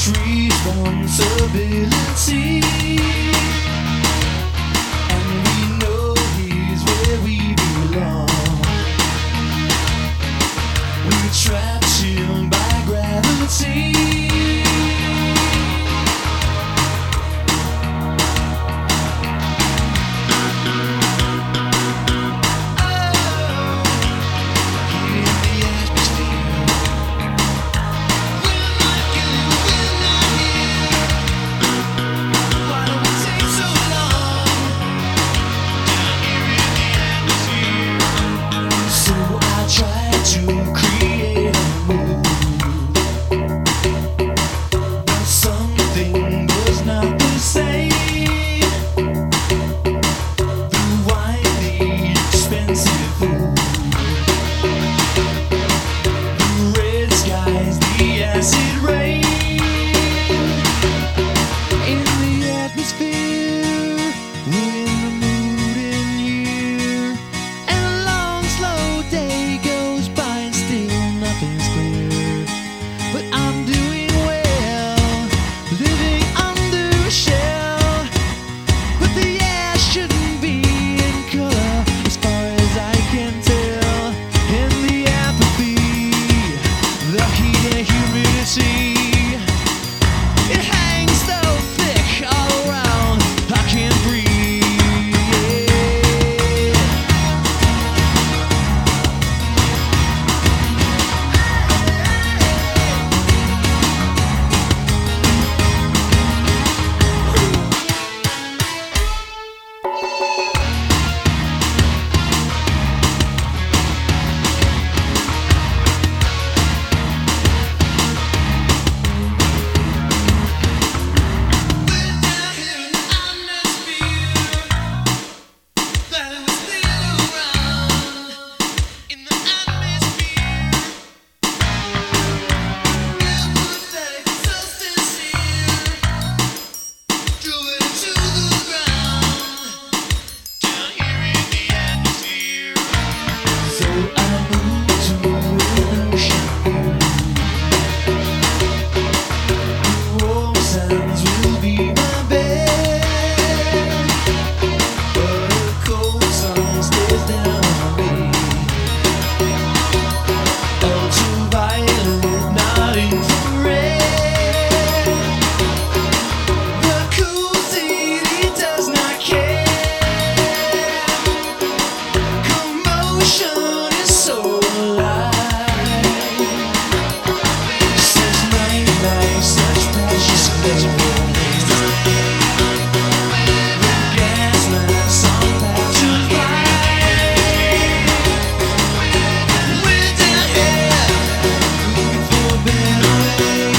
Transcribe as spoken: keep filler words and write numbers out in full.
responsibility, and we know he's where we belong. We trapped him by gravity. Acid rain in the atmosphere, we're in the mood in year, and a long slow day goes by and still nothing's clear. But I'm doing well, living under a shell, but the air shouldn't be in color as far as I can tell. In the apathy, the heat and humidity, it hangs so thick all around, I can't breathe. We're down here looking for a better way.